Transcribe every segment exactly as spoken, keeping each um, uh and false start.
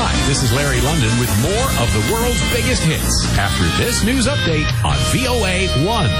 Hi, this is Larry London with more of the world's biggest hits after this news update on V O A one.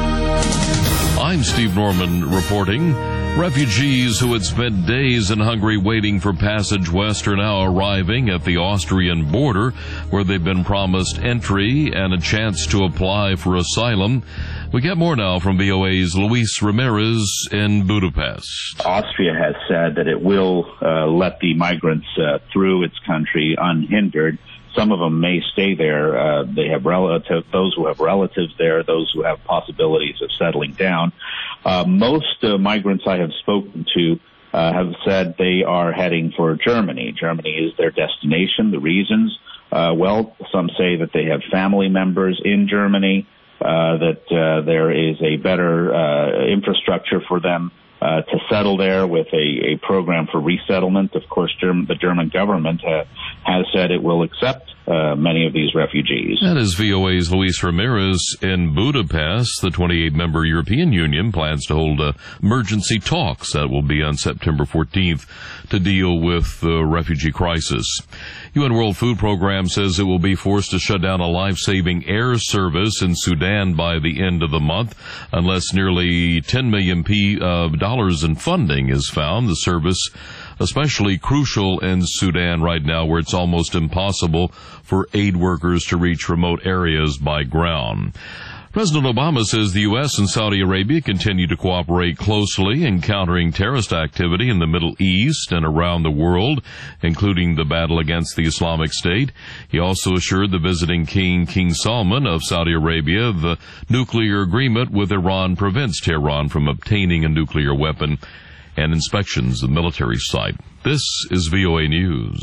I'm Steve Norman reporting. Refugees who had spent days in Hungary waiting for passage west are now arriving at the Austrian border, where they've been promised entry and a chance to apply for asylum. We get more now from V O A's Luis Ramirez in Budapest. Austria has said that it will uh, let the migrants uh, through its country unhindered. Some of them may stay there. Uh, they have relatives, those who have relatives there, those who have possibilities of settling down. Uh, most uh, migrants I have spoken to uh, have said they are heading for Germany. Germany is their destination. The reasons, uh, well, some say that they have family members in Germany, uh, that uh, there is a better uh, infrastructure for them Uh, to settle there with a, a program for resettlement. Of course, Germ- the German government uh, has said it will accept uh, many of these refugees. That is V O A's Luis Ramirez in Budapest. The twenty-eight member European Union plans to hold uh, emergency talks that will be on September fourteenth to deal with the refugee crisis. U N World Food Program says it will be forced to shut down a life-saving air service in Sudan by the end of the month unless nearly ten million dollars in funding is found. The service especially crucial in Sudan right now, where it's almost impossible for aid workers to reach remote areas by ground. President Obama says the U S and Saudi Arabia continue to cooperate closely in countering terrorist activity in the Middle East and around the world, including the battle against the Islamic State. He also assured the visiting king, King Salman of Saudi Arabia, the nuclear agreement with Iran prevents Tehran from obtaining a nuclear weapon and inspections of the military site. This is V O A News.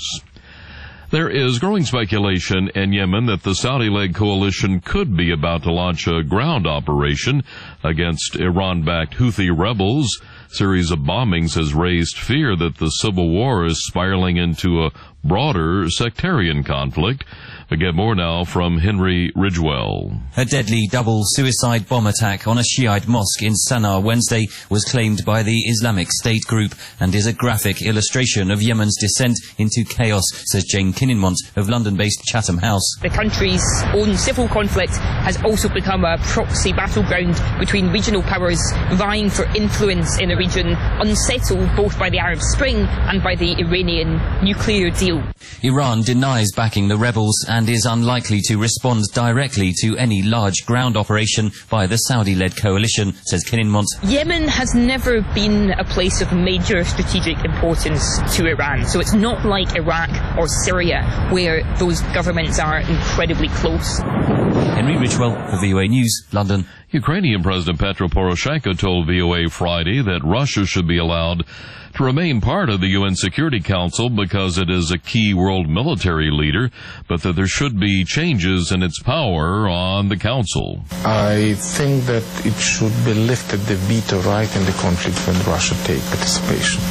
There is growing speculation in Yemen that the Saudi-led coalition could be about to launch a ground operation against Iran-backed Houthi rebels. A series of bombings has raised fear that the civil war is spiraling into a broader sectarian conflict. We get more now from Henry Ridgewell. A deadly double suicide bomb attack on a Shiite mosque in Sana'a Wednesday was claimed by the Islamic State group and is a graphic illustration of Yemen's descent into chaos, says Jane Kininmont of London-based Chatham House. The country's own civil conflict has also become a proxy battleground between regional powers vying for influence in a region unsettled both by the Arab Spring and by the Iranian nuclear deal. Iran denies backing the rebels and is unlikely to respond directly to any large ground operation by the Saudi-led coalition, says Kininmont. Yemen has never been a place of major strategic importance to Iran, so it's not like Iraq or Syria, where those governments are incredibly close. Henry Ridgewell for V O A News, London. Ukrainian President Petro Poroshenko told V O A Friday that Russia should be allowed to remain part of the U N Security Council because it is a key world military leader, but that there should be changes in its power on the council. I think that it should be lifted the veto right in the conflict when Russia take participation.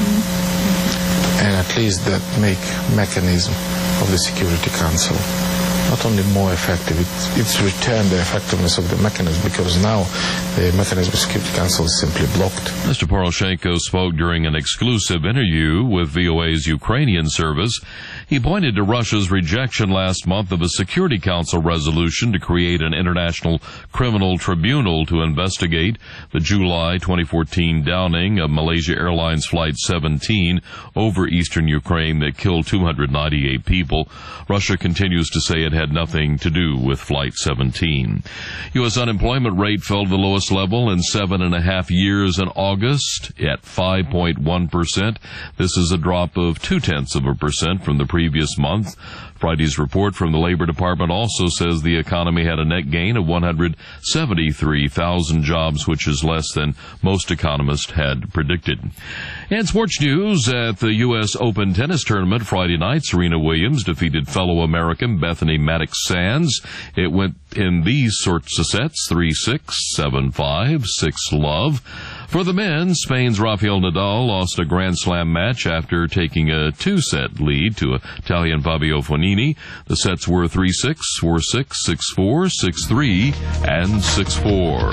Mm-hmm. And at least that make mechanism of the Security Council not only more effective, it's, it's returned the effectiveness of the mechanism, because now the mechanism of the Security Council is simply blocked. Mister Poroshenko spoke during an exclusive interview with V O A's Ukrainian service. He pointed to Russia's rejection last month of a Security Council resolution to create an international criminal tribunal to investigate the July twenty fourteen downing of Malaysia Airlines Flight seventeen over eastern Ukraine that killed two hundred ninety-eight people. Russia continues to say it had nothing to do with Flight seventeen. U S unemployment rate fell to the lowest level in seven and a half years in August at five point one percent. This is a drop of two-tenths of a percent from the previous month. Friday's report from the Labor Department also says the economy had a net gain of one hundred seventy-three thousand jobs, which is less than most economists had predicted. And sports news, at the U S Open tennis tournament Friday night, Serena Williams defeated fellow American Bethany Maddox-Sands. It went in these sorts of sets: three six, seven five, six love. For the men, Spain's Rafael Nadal lost a Grand Slam match after taking a two-set lead to Italian Fabio Fognini. The sets were three six, four six, six four, six three, and six four.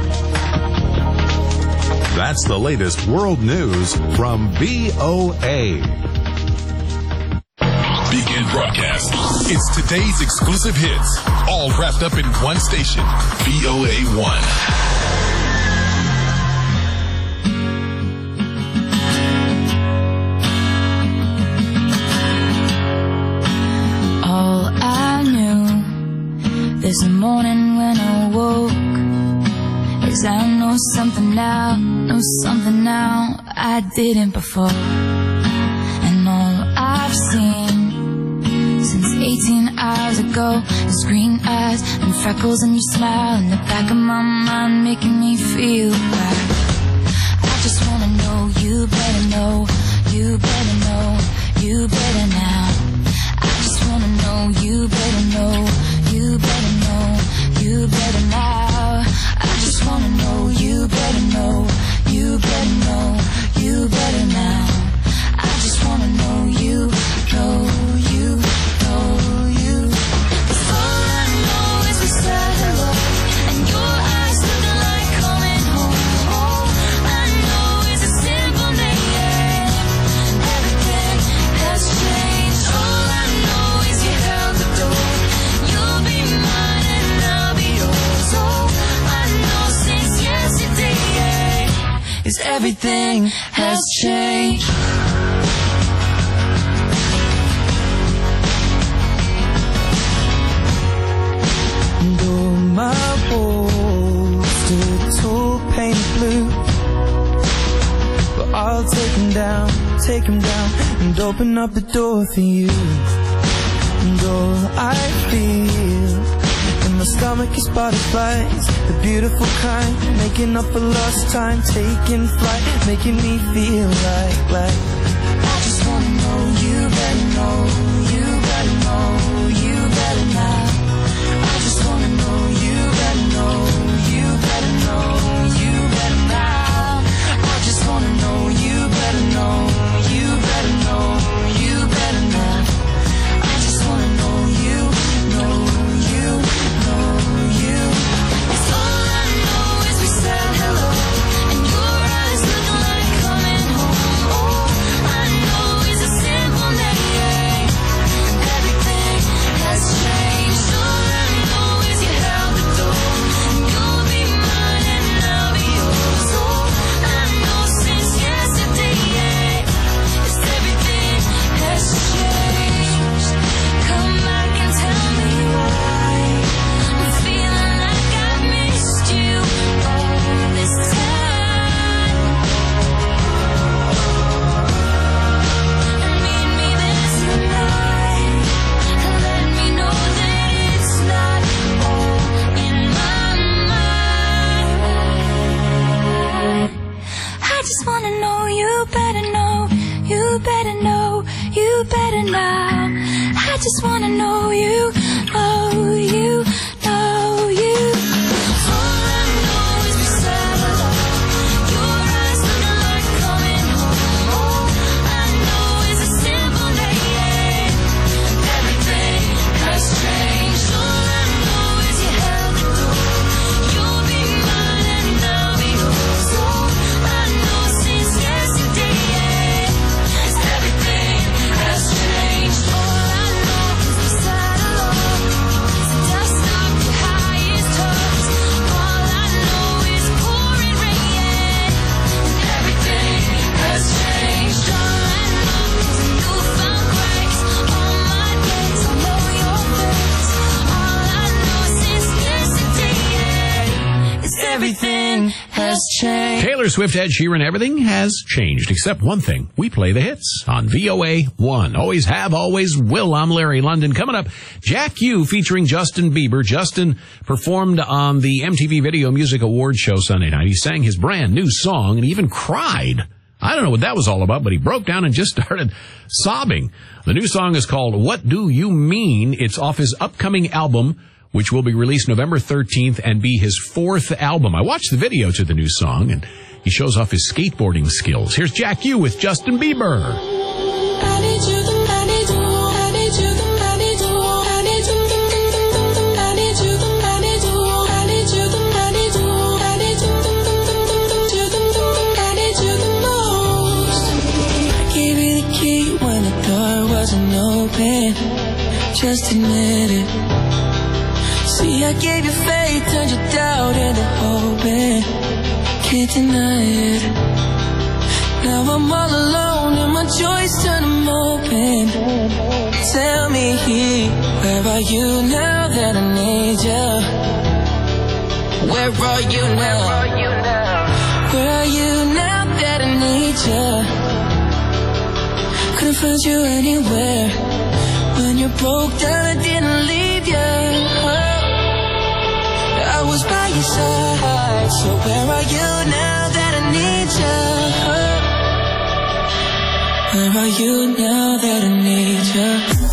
That's the latest world news from V O A. Begin weekend broadcast. It's today's exclusive hits, all wrapped up in one station, V O A one. All I knew this morning when I woke is I know something now, know something now I didn't before. And all I've seen since eighteen hours ago is green eyes and freckles and your smile in the back of my mind making me feel right. I just wanna know, you better know, you better know, you better now. I just wanna know, you better know, you better know, you better now. I just wanna know, you better know, you better know, you better now. I just wanna know, you know, you know, you. 'Cause all I know is we said hello, and your eyes looking like coming home. All I know is a simple name. Everything has changed. All I know is you held the door. You'll be mine and I'll be yours. All I know since yesterday is everything has changed. And all my walls stood tall, painted blue, but I'll take them down, take them down, and open up the door for you. And all I feel in my stomach is butterflies, the beautiful kind, making up for lost time, taking flight, making me feel like, like I just wanna know, you better know, you better know, you better now. I just wanna know, you better know, you better know, you better now. I just wanna know, you better know, you better know, you better now. I just wanna know, you know, you know, you. 'Cause all I know is we said hello, and your eyes looking like coming home. All I know is a simple name. Everything has changed. All I know is you held the door. You'll be mine and I'll be yours. All I know since yesterday is everything has changed. Come back and tell me why I'm feeling like I've missed you all this time. And meet me there tonight, and let me know that it's not all in my mind. I just wanna know, you better know, you better know, you better now. I just wanna know, you know, you know, you. All I know is we said hello. Your eyes looking like coming home. All I know is a simple name. Everything has changed. All I know is you held the door. You'll be mine and I'll be yours. All I know since yesterday is everything has changed. All I know is we said hello. So dust off your highest hopes. All I know is pouring rain, and everything has changed. All I know is a newfound grace on my days. I know your face. All I know since yesterday is everything has changed. Taylor Swift, Ed Sheeran, everything has changed except one thing. We play the hits on V O A one. Always have, always will. I'm Larry London. Coming up, Jack U featuring Justin Bieber. Justin performed on the M T V Video Music Awards show Sunday night. He sang his brand new song and he even cried. I don't know what that was all about, but he broke down and just started sobbing. The new song is called What Do You Mean? It's off his upcoming album, which will be released November thirteenth and be his fourth album. I watched the video to the new song, and he shows off his skateboarding skills. Here's Jack U with Justin Bieber. I need you, I need you, I need you, I need you, I need you, I need you, I need you, I need you, I need you, I need you, I need you the most. I gave you the key when the door wasn't open. open. Just admit it. See, I gave you faith, turned your doubt into hope, and can't deny it. Now I'm all alone and my joys turn them open. Tell me, where are you now that I need you? Where are you now? Where are you now that I need you? Couldn't find you anywhere. When you broke down, I didn't leave you. I was by your side. So where are you now that I need you? Where are you now that I need you?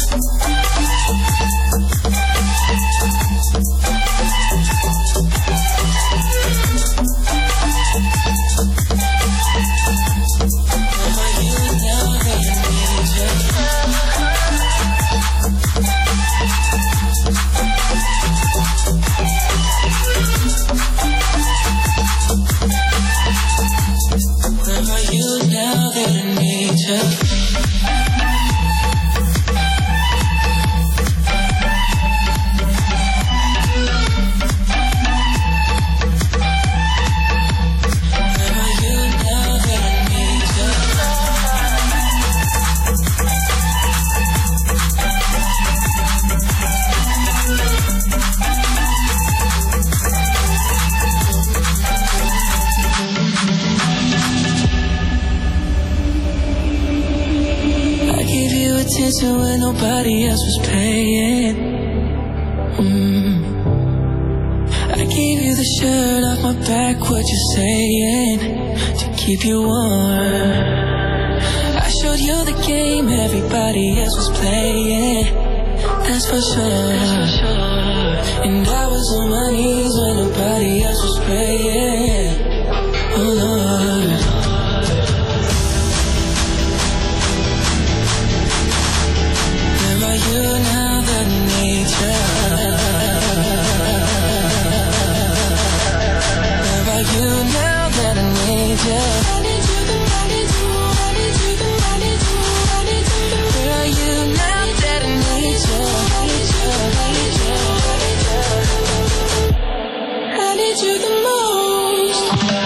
When nobody else was paying. mm. I gave you the shirt off my back, what you saying, to keep you warm. I showed you the game everybody else was playing. That's for sure. And I was on my knees when nobody else was praying. Oh Lord. You now that I need you. Where are you now that I need you? I need you, I need you, I need you, I need you, I need you. Where are you now that I need you? I need you, I need you, I need you. I need you the most.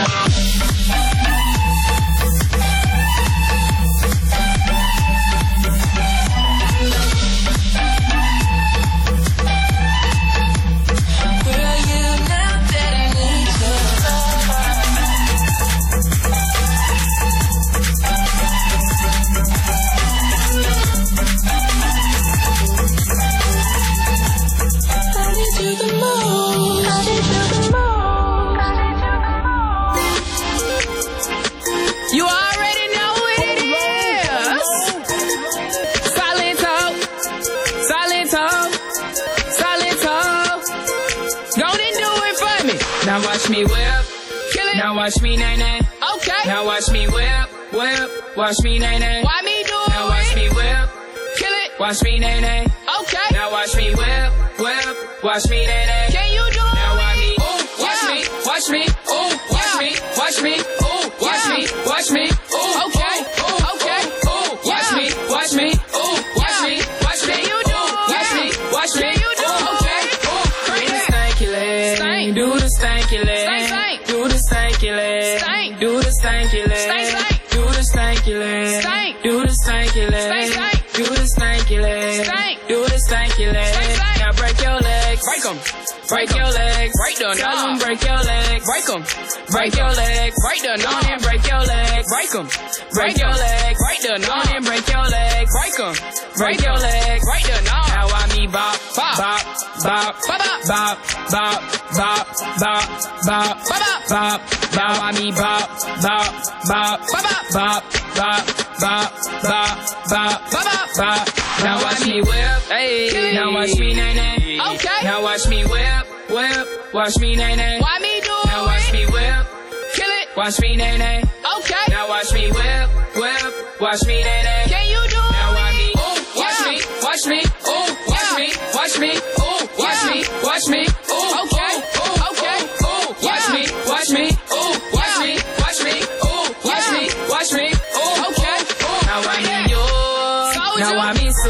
Now watch me whip, kill it. Now watch me nay nay. Okay. Now watch me whip, whip. Watch me nay nay. Why me do it? Now watch me whip, kill it. Watch me nay nay. Okay. Now watch me whip, whip. Watch me nay nay. Can you do it? Now watch me, ooh, watch me, watch me, ooh, watch me, watch me, ooh, watch me, watch me, ooh, okay, okay, ooh, watch me, watch me, ooh, watch me, watch me, you do, watch me, watch me, you do, okay, ooh, do the stanky leg, do the stanky leg, do the stanky leg, do the stanky leg, do the stanky leg, do the stanky leg, do the stanky leg, do the stanky leg. Now break your legs, break 'em. Break your legs, break the numb, break your legs, break 'em. Break your legs, break the numb, and break your legs, break 'em. Break your legs, break the numb, and break your legs, break 'em. Break your legs, break the numb. Now I me bop, bop, bop, bop, bop, bop, bop, bop, bop, bop, bop, bop. Now I me bop, bop, bop, bop, bop, bop, bop, bop, bop, bop, bop. Now watch me whip, hey. Now watch me nay nay. Okay. Now watch me whip, whip. Watch me nay nay. Why me do it? Now watch me whip, kill it. Watch me nay nay. Okay. Now watch me whip, whip. Watch me nay nay. Can you do it? Now watch me, ooh, watch me, watch me, ooh, watch me, watch me, ooh, watch me, watch me, ooh, okay, okay, ooh, watch me, watch me, ooh, watch me, watch me, ooh, watch me, watch me, ooh, okay. Now I need you. Now I be Superman.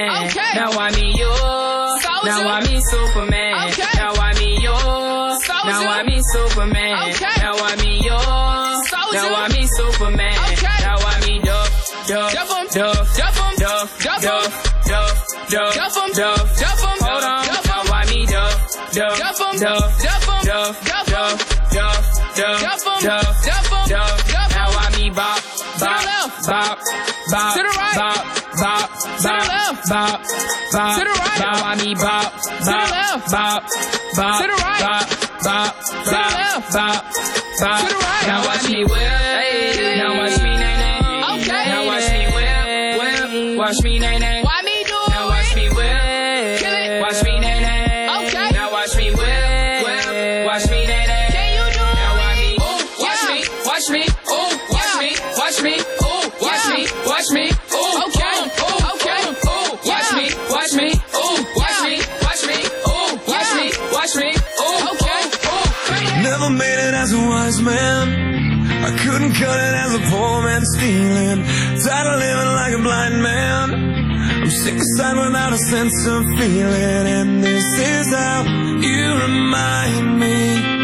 man. Okay. Now I mean yours. Soldier. Now I mean Superman. Okay. Now I mean yours. Soldier. Now I mean Superman. Okay. Now I mean yours. Soldier. Now I mean Superman. Okay. Now I mean Duff, Duff, Duff 'em. Duff, Duff 'em. Duff, Duff 'em. Duff, Duff, Duff, Duff 'em. Duff, Duff 'em. Hold on. Duff 'em. Now I mean Duff, Duff, Duff 'em. Duff, Duff 'em. Duff, Duff 'em. Duff, Duff, Duff, Duff 'em. Duff, Duff 'em. Duff. Duff 'em. Now I mean Bop, To the Bop, left. Bop, Bop, To the right. Bop, Bop, To the Bop, left. Bop, Bop, To the right. Now I mean Bop, the Bop, left. Bop, Bop, To the right. Bop, Bop, the Bop, left. Bop, Bop. To the right. Now watch me whip. Hey. Now watch me nay nay. Okay. Now watch me whip, whip. Watch me nay nay. Why me do it? Now watch me whip. Kill it. Watch me nay nay. Okay. Now watch me whip, whip. Watch me nay nay. Can you do it? Now watch me. Ooh, watch Yeah. me, watch me. Ooh, watch Yeah. me, watch me. Ooh, watch Yeah. me, watch me. Ooh, Okay. ooh, Okay. ooh, ooh, watch Yeah. me, watch me. Ooh, watch Yeah. me, watch me. Ooh, watch Yeah. me, watch me. Ooh, Okay. ooh, ooh. Never made it as a wise man. I couldn't cut it as a poor man stealing. Tired of living like a blind man. I'm sick aside without a sense of feeling. And this is how you remind me.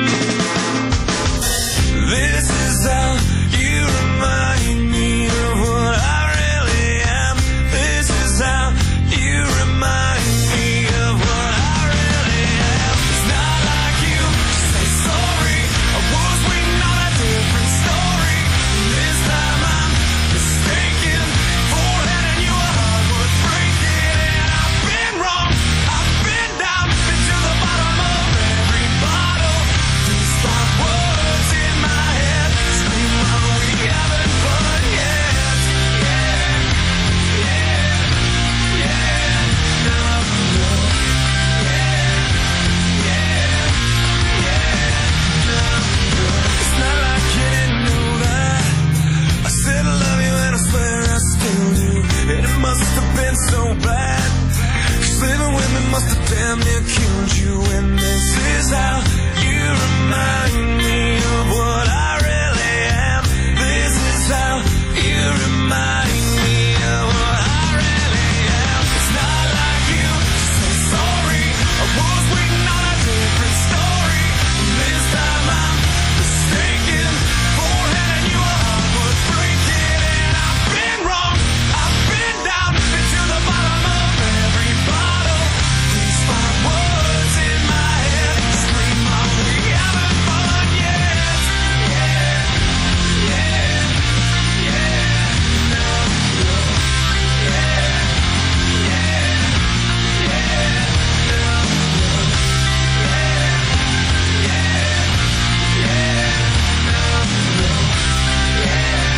This is how you remind me of what I really am. This is how you remind me of what I really am. It's not like you say sorry. I was waiting on a different story. This time I'm mistaken for letting you a heart worth breaking. And I've been wrong. I've been down, been to the bottom of every bottle. These five words in my head scream out, we haven't fun yet. Yeah, yeah, yeah. Now I know. Yeah, yeah, yeah. Now I know. It's not like you didn't know that. I said I love you and I swear I still do. And it must have been so bad. 'Cause living with me must have damn near killed you. And this is how you remind me of what I really am. This is how you remind me of what I really am. It's not like you say sorry. I was waiting on a different story. This time I'm mistaken for handing you a heart worth breaking. And I've been wrong. I've been down, been to the bottom of every bottle. These five words in my head scream out, we haven't fun yet. Yeah, yeah, yeah. Now I know. Yeah, yeah, yeah. Now I know. Yeah, yeah, yeah. Now I know. Yeah,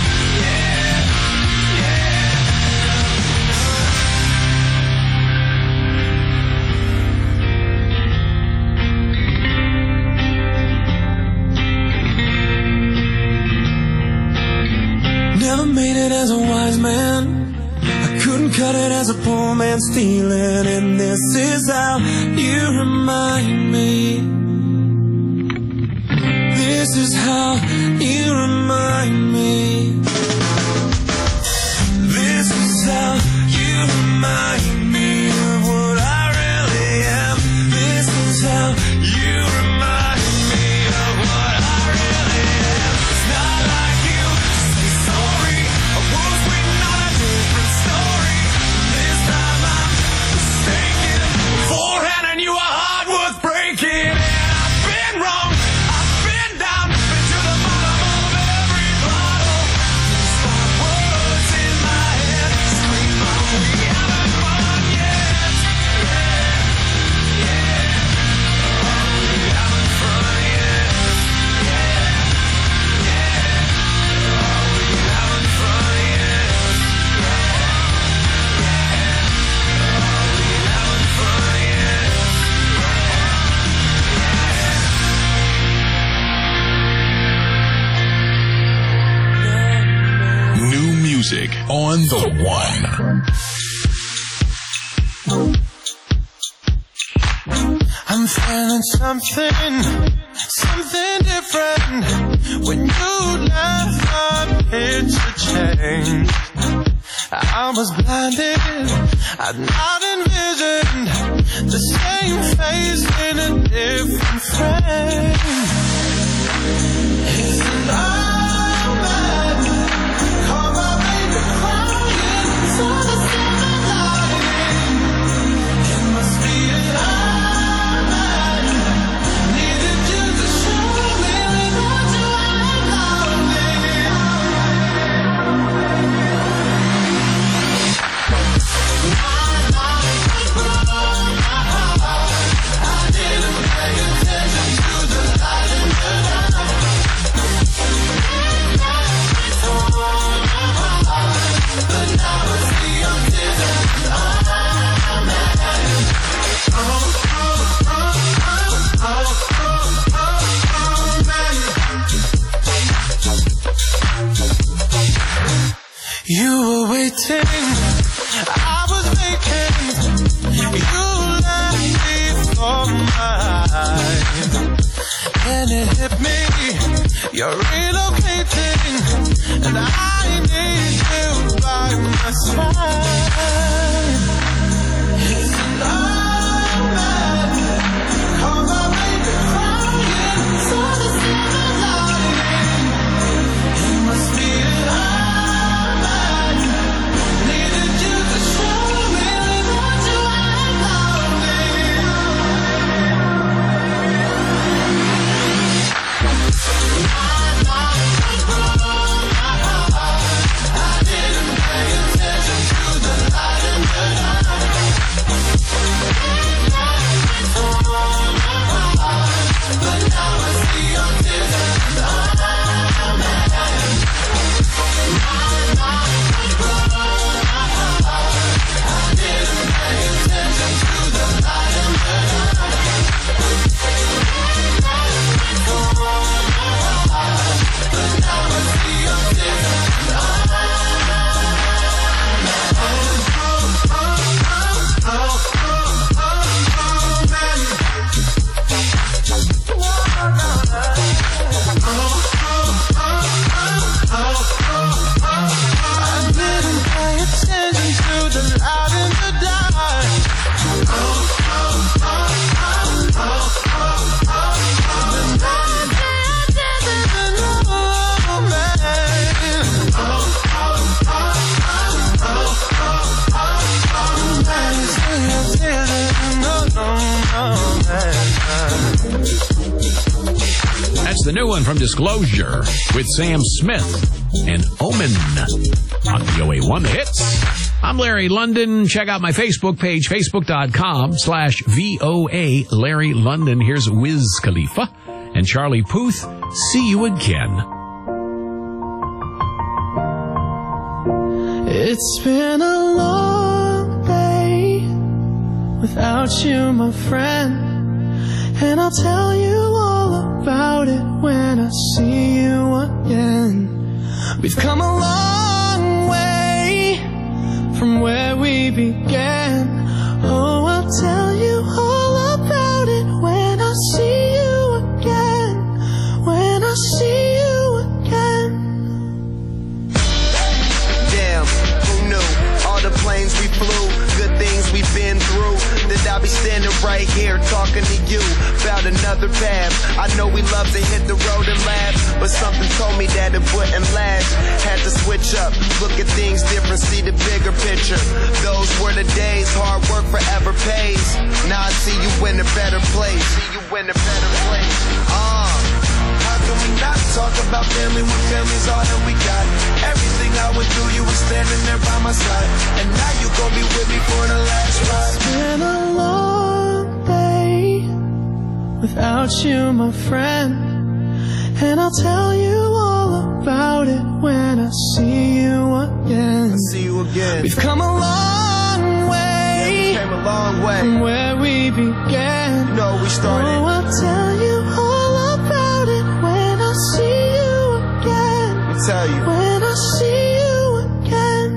yeah, yeah. Never made it as a wise man. I couldn't cut it as a poor man stealing. And this is how you remind me. This is how you remind me. This is how you remind me of what I really am. This is how you remind me of what I really am. It's not like you say sorry. I was waiting on a different story. This time I'm mistaken for handing you a heart worth breaking. And I've been wrong. I've been down, been to the bottom of every bottle. These five words in my head scream out, we haven't fun yet. Yeah, yeah. Oh, we haven't fun yet. Yeah, yeah. Oh, we haven't fun yet. Yeah, yeah. Oh, we haven't fun yet. New music on the one. I'm feeling something, something different. When you left, my picture changed. I was blinded, I'd not envisioned the same face in a different frame. Isn't I mad? Call my baby crying, so the silver lining. It must be that I'm mad. Needed you to show me what you like of me. You were waiting, I was vacant. You left me for mine, and it hit me. You're relocating, and I need you by my side. Isn't I mad? Call my baby crying, so the silver lining. It must be that I. The new one from Disclosure with Sam Smith and Omen on V O A one The Hits. I'm Larry London. Check out my Facebook page, facebook.com slash VOA Larry London. Here's Wiz Khalifa and Charlie Puth. See you again. It's been a long day without you, my friend. And I'll tell you all about it when I see you again. We've come a long way from where we began. Oh, I'll tell you all about it when I see you again. When I see you again. Damn, who knew? All the planes we flew, good things we've been through. That I'll be standing right here talking to you about another path. I know we love to hit the road and laugh, but something told me that it wouldn't last. Had to switch up, look at things different, see the bigger picture. Those were the days, hard work forever pays. Now I see you in a better place. See you in a better place. Uh, how can we not talk about family when family's all that we got? Everything I went through, you were standing there by my side, and now you gon' be with me for the last ride. It's been a long day without you, my friend. And I'll tell you all about it when I see you again. I see you again. We've come a long way, yeah, we came a long way from where we began. You know we started. Oh, I'll tell you all about it when I see you again. I'll tell you. When I see you again.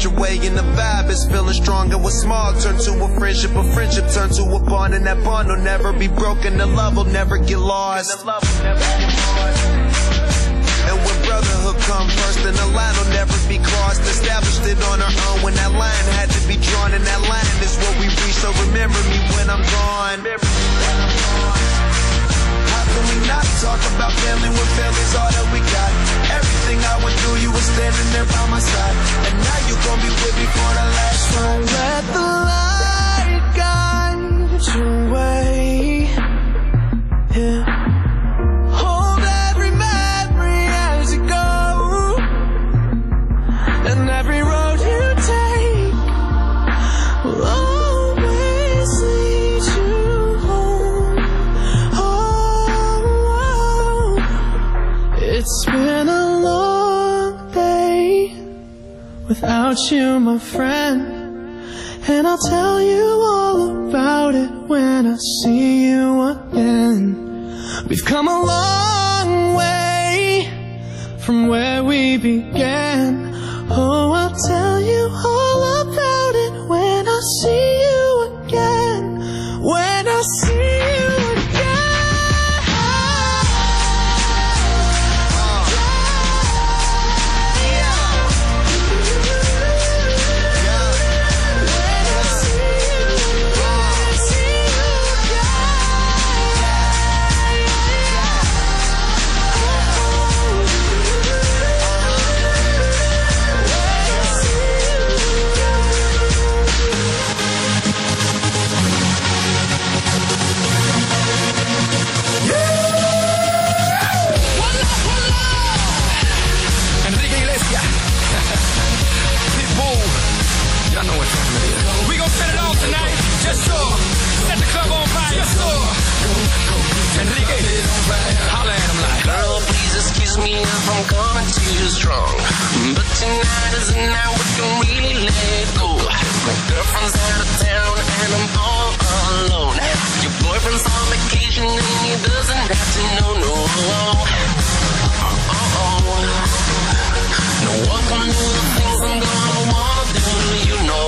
your way and the vibe is feeling strong. And what's small turn to a friendship, a friendship turn to a bond, and that bond will never be broken. The love will never get lost. And when brotherhood comes first, then the line will never be crossed. Established it on our own when that line had to be drawn, and that line is what we reach. So remember me when I'm gone. How can we not talk about family when family's all that we got? Everything I went through, you were standing there by my side, and now you gon' be with me for the last time. Let the light guide your way. Yeah. Hold every memory as you go, and every road you take will always lead you home. Oh, it's been a long day without you, my friend, and I'll tell you all about it when I see you again. We've come a long way from where we began. Oh, I'll tell you all about it when I see you again. When I see you strong, but tonight is the night we can really let go. My girlfriend's out of town and I'm all alone. Your boyfriend's on vacation and he doesn't have to know, no. Oh-oh. No one can do the things I'm gonna wanna do, you know.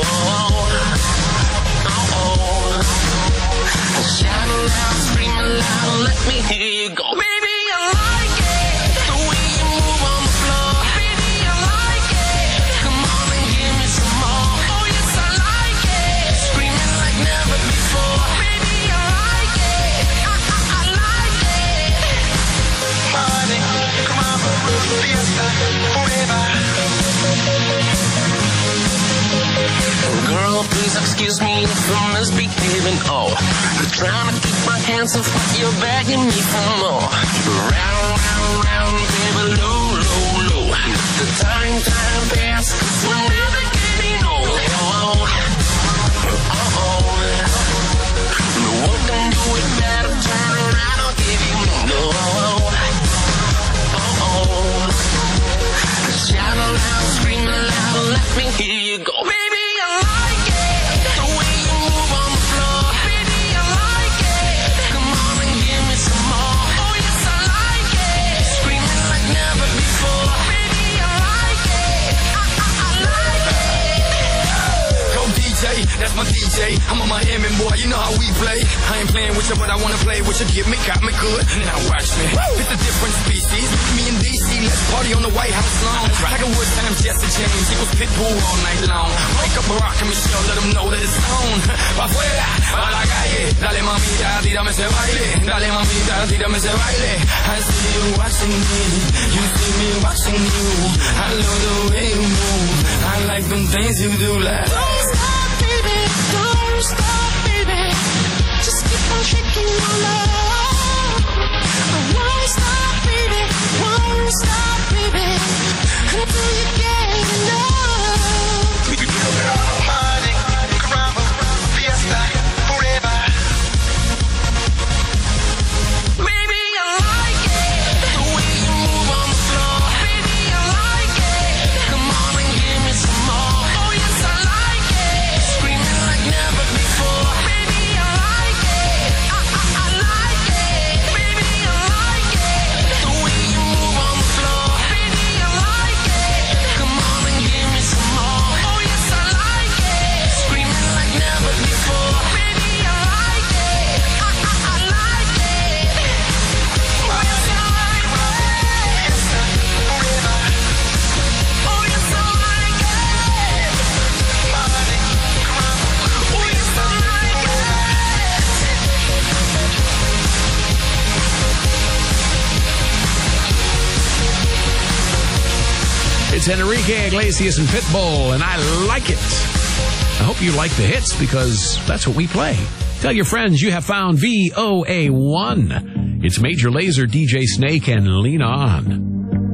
Oh-oh. Shout aloud, scream aloud, let me hear you go. Baby, I like it, the way you move on the floor. Baby, I like it, come on and give me some more. Oh yes, I like it, screaming like never before. Baby, I like it, I, I, I like it. Party, come on, fiesta, forever. Girl, please excuse me if I'm misbehaving. Oh, I'm trying to keep my hands off, but you're begging me for more. Round, round, round, baby, low, low, low. The time, time pass, 'cause we're never getting old. Oh, oh, oh. No one can do it better. Turn around, I'll give you no. Oh, oh. Shout aloud, scream aloud, let me hear you go. Baby, I like it, the way you move on the floor. Baby, I like it, come on and give me some more. Oh yes, I like it, screaming like never before. Baby, I like it, I, I, I like it. Go D J, that's my D J. I'm a Miami boy, you know how we play. I ain't playing with you, but I wanna play with you. Give me, got me good, now watch me. Woo! It's a different species, me and D C, let's party on the White House lawn. Like a wood time, Jesse James, equals Pitbull all night long. Wake up Barack and Michelle, let them know that it's on. Pa' afuera, pa' la calle, dale mamita, tírame ese baile. Dale mamita, tírame ese baile. I see you watching me, you see me watching you. I love the way you move, I like them things you do like. Don't stop, baby, don't stop, baby. Just keep on shaking your love. I won't stop, baby, won't stop, baby, until you get enough. Party, caramba, fiesta, forever. Baby, I like it, the way you move on the floor. Baby, I like it, come on and give me some more. Oh yes, I like it, screaming like never before. Baby, I like it, I, I, I like it. Baby, I like it, the way you move on the floor. Baby, I like it, It's Enrique Iglesias and Pitbull, and I like it. I hope you like the hits because that's what we play. Tell your friends you have found V O A one. It's Major Lazer, D J Snake, and Lean On.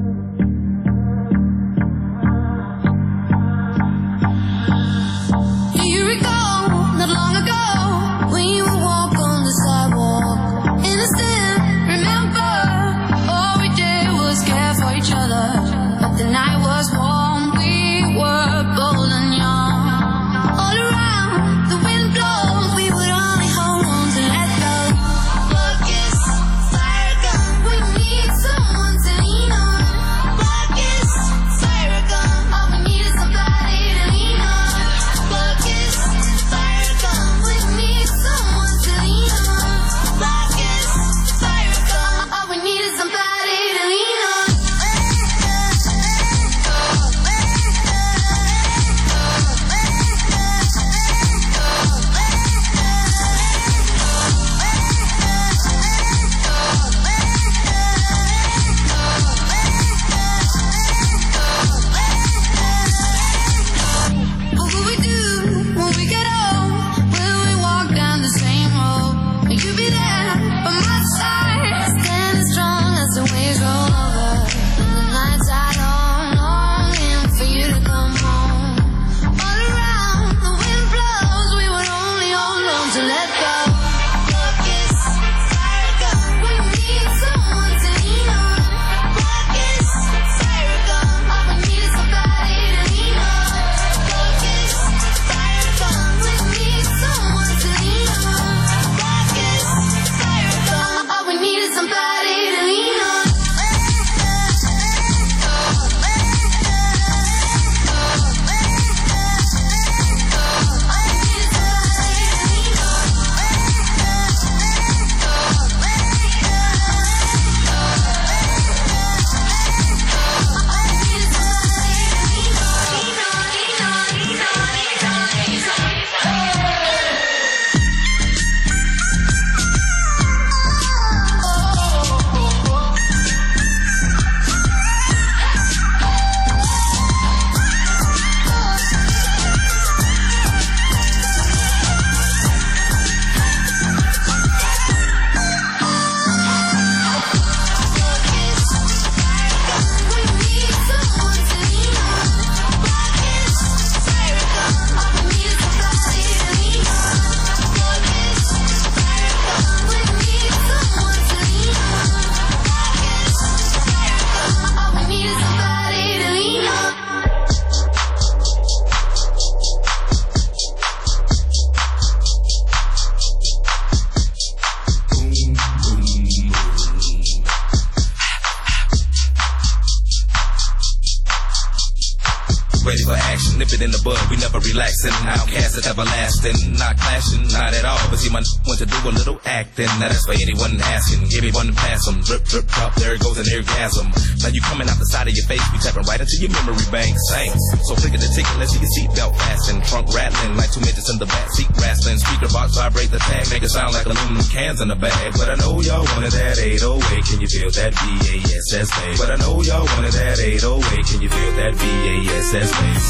ready for action, nip it in the bud, we never relaxing. Outcast is everlasting, not clashing, not at all. But see, my want to do a little acting. Now that's for anyone asking. Give me one and pass them. Drip, drip, drop, there it goes an orgasm. Now you coming out the side of your face, we tapping right into your memory bank. Saints. So flick the ticket, let's see your seatbelt fasten. Trunk rattling like two midgets in the back seat wrestling. Speaker box vibrate the tag, make it sound like aluminum cans in the bag. But I know y'all wanted that eight oh eight. Can you feel that B A S S bass? But I know y'all wanted that eight oh eight. Can you feel that B A S S bass?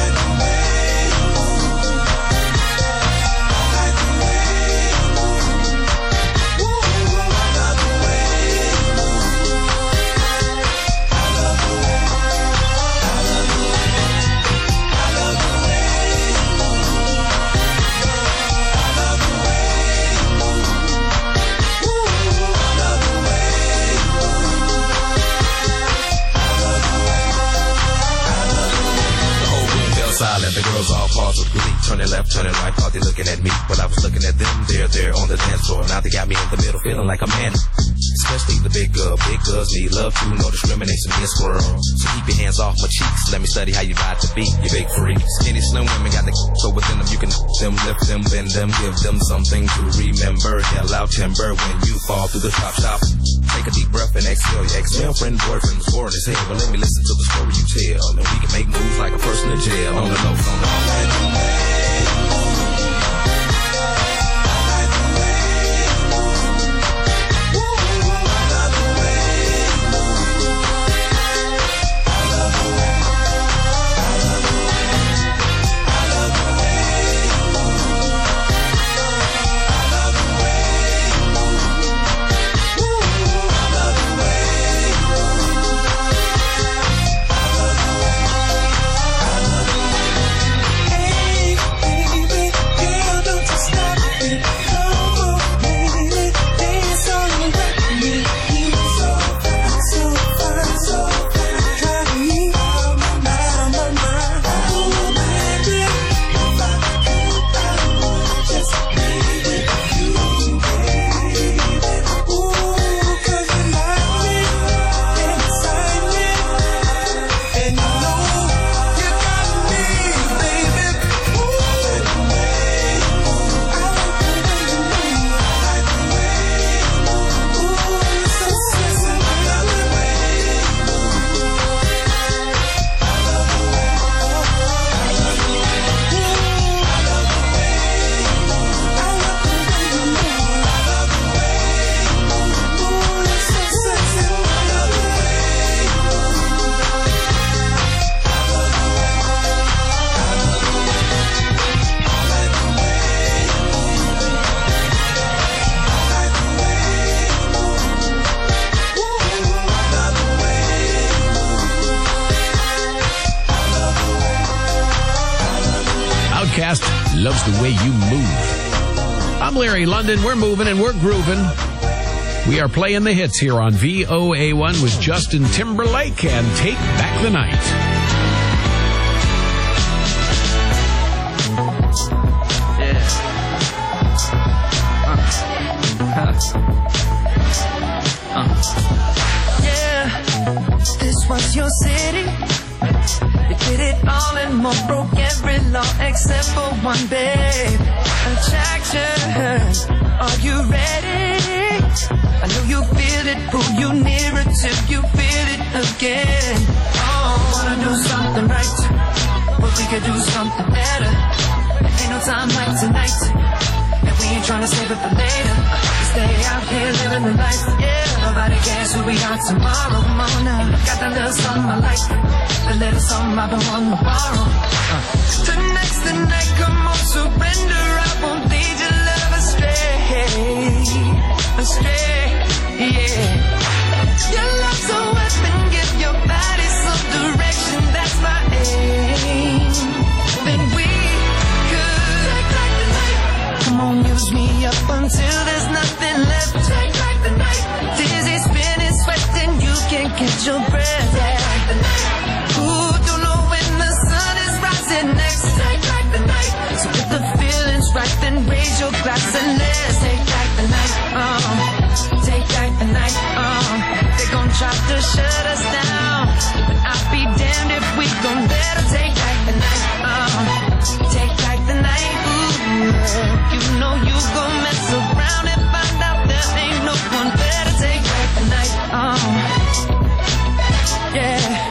Silent, the girls all paused with glee. Turning left, turning right, thought they looking at me. But I was looking at them, they're there on the dance floor. Now they got me in the middle, feeling like a man. Especially the big girl, big girls need love too, no discrimination, be a squirrel. So keep your hands off my cheeks, let me study how you ride to beat, you big freak. Skinny, slim women got the so within them, you can them, lift them, bend them, give them something to remember. Hell out timber when you fall through the top shop. Take a deep breath and exhale. Your ex-girlfriend, boyfriend was boring as hell. But let me listen to the story you tell, and we can make moves like a person in jail. On the low, on the low. loves the way you move. I'm Larry London. We're moving and we're grooving. We are playing the hits here on V O A one with Justin Timberlake and Take Back the Night. Yeah. Uh. Uh. Yeah. This was your city. You did it all and more, broke every law except for one, babe. Attraction, are you ready? I know you feel it, pull you nearer till you feel it again. Oh, wanna do something right, but we could do something better. There ain't no time like tonight, and we ain't trying to save it for later. We stay out here living the life, yeah. Nobody cares who we are tomorrow. Come on now, got that little something I like, the little something I've been wanting to borrow. Uh. Tonight's the night, come on, surrender. I won't lead your love astray, astray, yeah. Your love's a weapon, give your body some direction. That's my aim. Then we could take back the night. Come on, use me up until there's nothing left. Take back the night. Dizzy, spinning, sweating, you can't catch your breath. Take back the night. Ooh, don't know when the sun is rising next. Take back the night. So if the feeling's right, then raise your glass and let's take back the night. Oh, take back the night. Oh, they gon' try to shut us down, but I'll be damned if we gon' let her take back the night. Oh, take back the night. Ooh, you know you gon' mess around and find out there ain't no one better. Take back the night. Oh, yeah.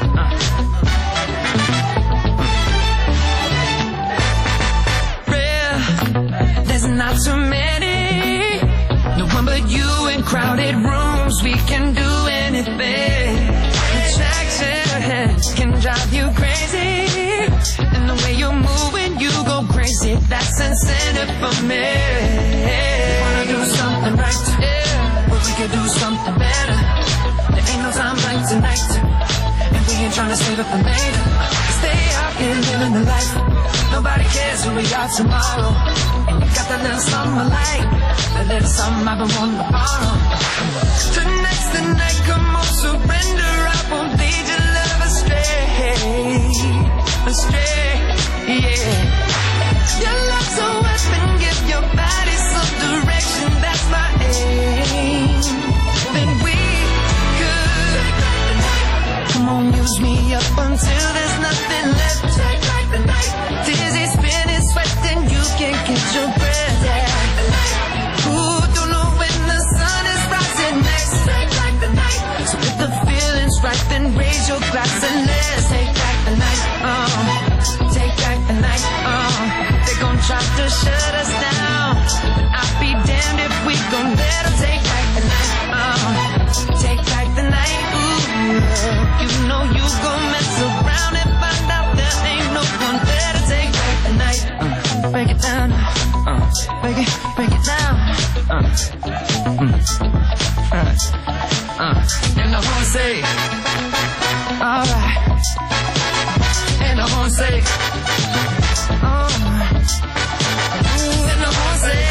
Not too many, no one but you in crowded rooms. We can do anything. Attraction can drive you crazy, and the way you're moving, you go crazy. That's incentive for me. Wanna do something right, yeah, but we could do something better. There ain't no time like tonight, and we ain't trying to save it for later. Stay out here living the life. Nobody cares who we are tomorrow. And you got that little something I like, that little something I've been wanting to borrow. Tonight's the night, come on, surrender. I won't lead your love astray, astray, yeah. Your love's a weapon, give your body some direction. That's my aim. Then we could take back the night. Come on, use me up until there's nothing left. Take back the night. Dizzy, spinning, sweating, you can't catch your breath. Yeah. Ooh, don't know when the sun is rising next. Take back the night. So if the feeling's right, then raise your glass and let's take back the night. Oh, take back the night. Oh, they gon' try to shut us down, but I'll be damned if we gon' let them take back the night. Oh, take back the night. Ooh, you know you gon' mess around and find out there ain't no one better. Take back the night. Uh, break it down. Uh, break it, break it down. Uh, mm, uh, uh, and the horn say, alright. And the horn say, alright. And the horn say,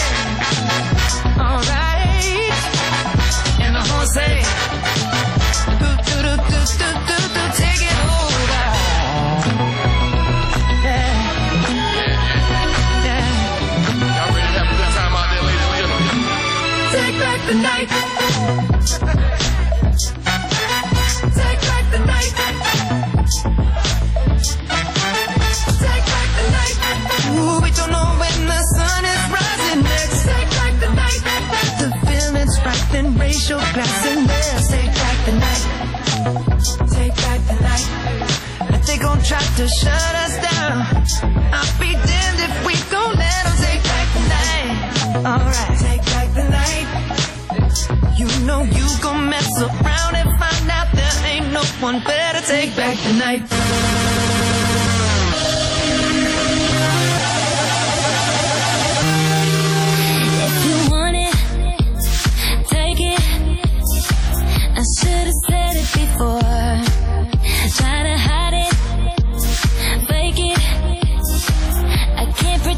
alright. And the horn say, do do do do do do do, take it over. Yeah, yeah. Y'all ready to have a good time out there, ladies and gentlemen? Take back the night. Take back the night. Take back the night. Ooh, we don't know when the sun is rising next. Take back the night. The feeling's right, then raise your glass and let's take back the night. Take back the night. If they gon' try to shut us down, I'll be damned if we gon' let them take back the night. Alright, take back the night. You know you gon' mess around and find out there ain't no one better. Take back the night. If you want it, take it. I should've said it before. Try to hide it, fake it. I can't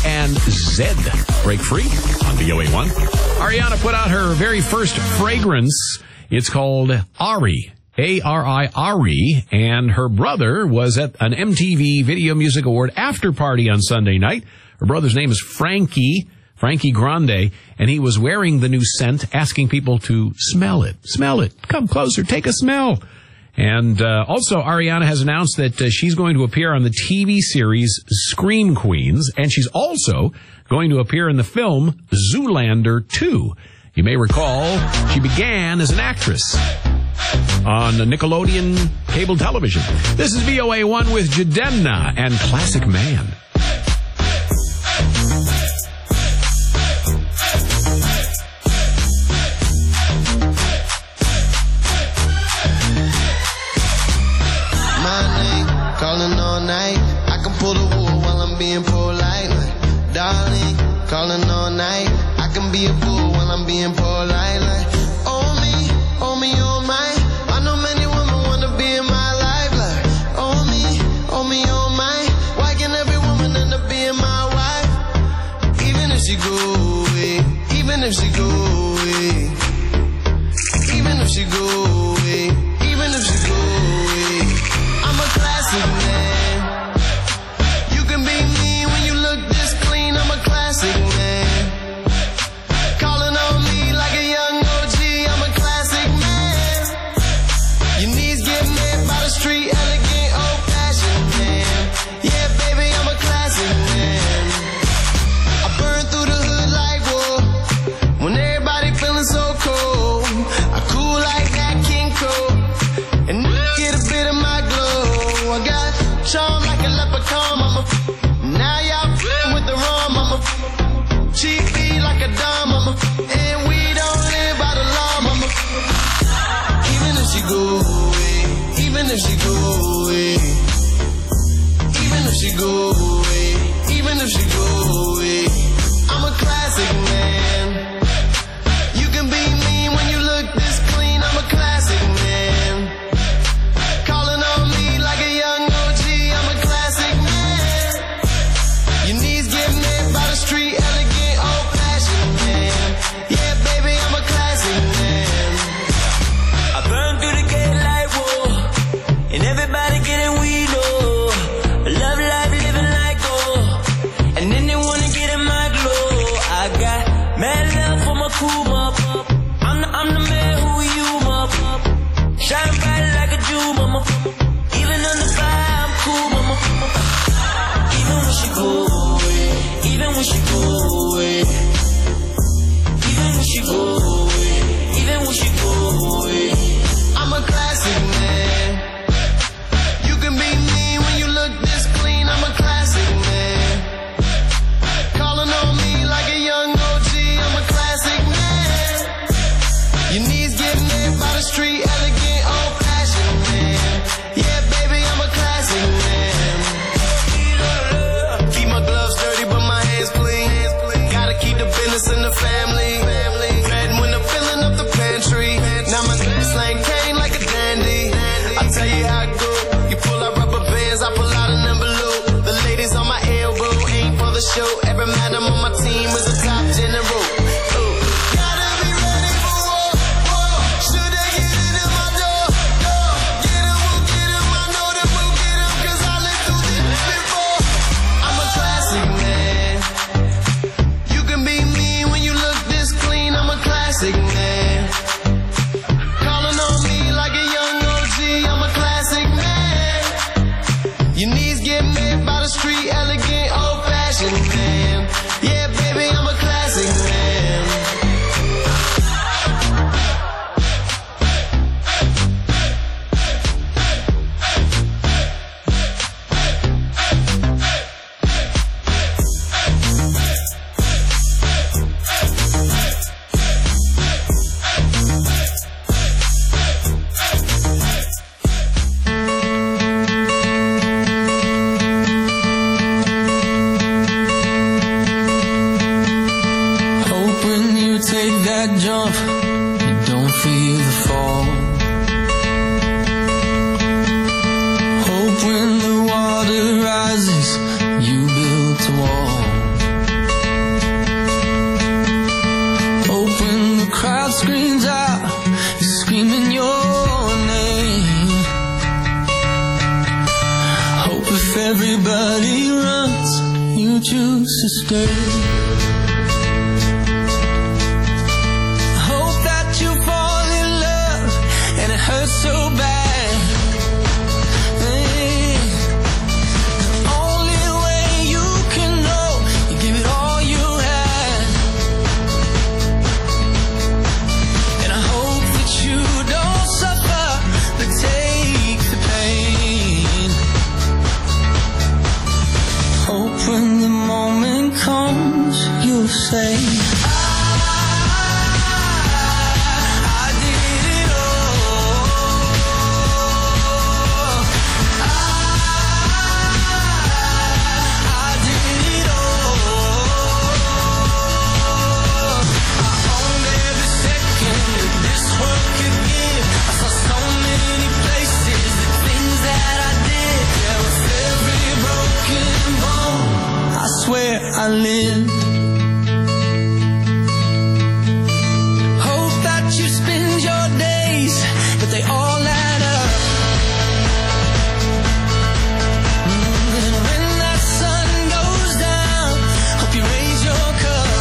and Zed. Break Free on V O A one. Ariana put out her very first fragrance. It's called Ari. A R I Ari, and her brother was at an M T V Video Music Award after party on Sunday night. Her brother's name is Frankie, Frankie Grande, and he was wearing the new scent, asking people to smell it. Smell it. Come closer. Take a smell. And uh, also, Ariana has announced that uh, she's going to appear on the T V series Scream Queens, and she's also going to appear in the film Zoolander two. You may recall she began as an actress on Nickelodeon cable television. This is V O A one with Jidenna and Classic Man. My name, calling all night. I can pull the wool while I'm being polite. Like, darling, calling all night. I can be a fool while I'm being polite. Like, oh me, oh me, oh my. I know many women wanna be in my life. Like, oh me, oh me, oh my. Why can't every woman end up being my wife? Even if she go away, even if she go away, even if she go away, even if she go away, I'm a classic man. You can be mean when you look this clean. I'm a classic man. Calling on me like a young O G. I'm a classic man. Your knees get met by the street, elegant, old-fashioned man. Yeah, baby, I'm a classic man. I burn through the hood like wool when everybody feeling so cold. I cool like that King Cole and get a bit of my glow. I got charm like a leprechaun. I'm a now y'all f***ing with the rum. I'm a cheap beat like a dumb. I'm a and we don't live by the law. I'm a even if she go away, even if she go away, even if she go away, even if she go away, I'm a classic man. You can be mean when you look this clean. I'm a classic man. Calling on me like a young O G. I'm a classic man. Your knees get met by the street, elegant, old-fashioned man. Yeah, baby, I'm a classic man. I burn through the gate like whoa, and everybody getting weed, oh. I love life, living like gold, and then they wanna get in my glow. I got mad love for my cool mop. I'm the, I'm the man who you mop. Shine bright like a jewel, mama. Even under fire, I'm cool, mama. Even when she go away, even when she go away, even when she go away, even when she go away, I'm a classic man. You can be mean when you look this clean. I'm a classic man. Calling on me like a young O G. I'm a classic man. Your knees get met by the street, elegant, old-fashioned man. Yeah, baby, I'm a classic man. Keep my gloves dirty, but my hands clean. Gotta keep the business in the family. Red when I'm filling up the pantry. Now my slang cane like a dandy. I tell you how it go. You pull out rubber bands, I pull out an envelope. The ladies on my elbow ain't for the show. Every madam on my team is a top general. Ooh. Gotta be ready for war, war. Should they get it in my door, door? Get 'em, we'll get 'em. I know that we'll get 'em 'cause I lived through this before. I'm a classic man. You can be mean when you look this clean. I'm a classic man. Calling on me like a young O G. I'm a classic man. Your knees get met by the street, elegant, old-fashioned man. sister. I hope that you fall in love and it hurts so bad. Hey, the only way you can know, you give it all you had. And I hope that you don't suffer, but take the pain. Hope when the moment comes, you'll say, I lived. Hope that you spend your days, but they all add up. And when that sun goes down, hope you raise your cup.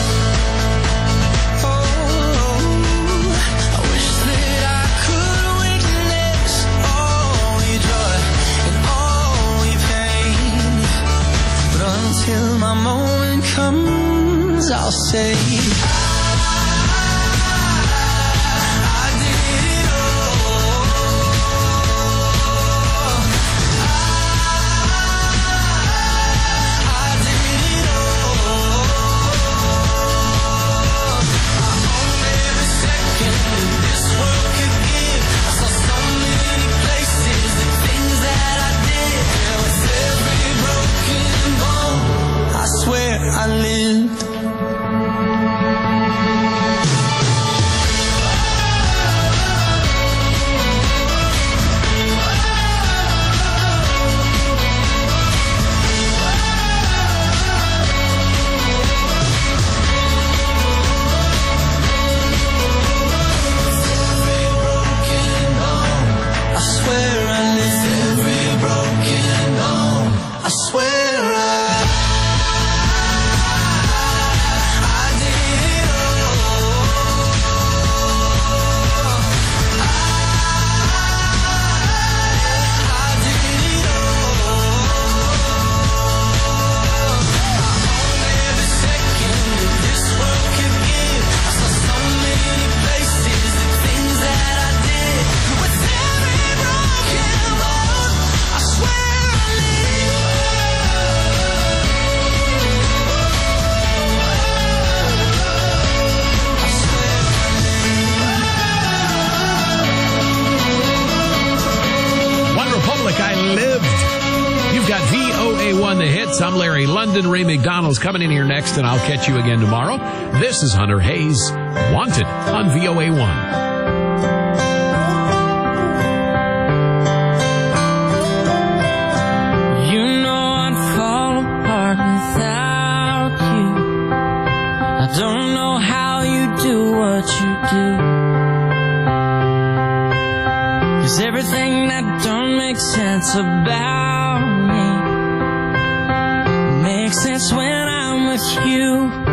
Oh, I wish that I could witness all your joy and all your pain. But until my moment comes, I'll say, I, I did it all. I, I did it all. I owned every second that this world could give. I saw so many places and things that I did. And with every broken bone, I swear I lived. I swear I lived. Every broken bone, I swear I The hits. I'm Larry London. Ray McDonald's coming in here next, and I'll catch you again tomorrow. This is Hunter Hayes, Wanted on V O A one. You know I'd fall apart without you. I don't know how you do what you do. 'Cause everything that don't make sense about me makes sense when I'm with you.